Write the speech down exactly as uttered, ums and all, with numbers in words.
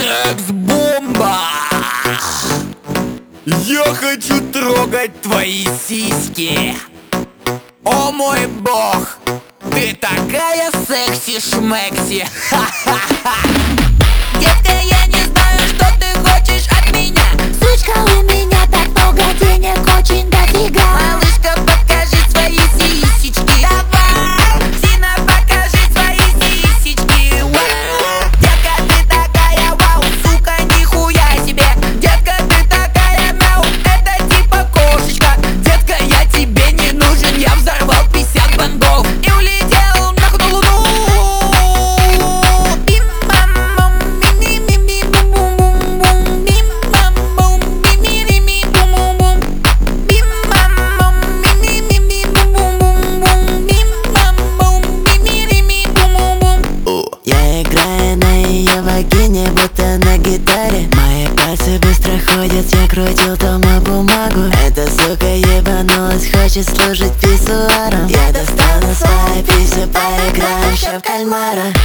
Секс-бомба! Я хочу трогать твои сиськи. О мой бог, ты такая секси-шмекси. Детка, я не знаю, что ты хочешь от меня. Сучка, у меня так много денег, очень дофига. Малышка, покажи свои сисечки. Давай, Зина, покажи свои сисечки. Вау. Детка, ты такая вау, сука, нихуя себе. Детка, ты такая мяу, это типа кошечка. Детка, я тебе не нужен, я взорвал пятьдесят бандов и улетел нахуй на луну. Я играю на ее вагине, будто на гитаре. Мои пальцы быстро ходят, я крутил дома бумагу. Эта сука ебанулась, хочет служить писсуаром. Я достану свои писи, поиграем еще в кальмара.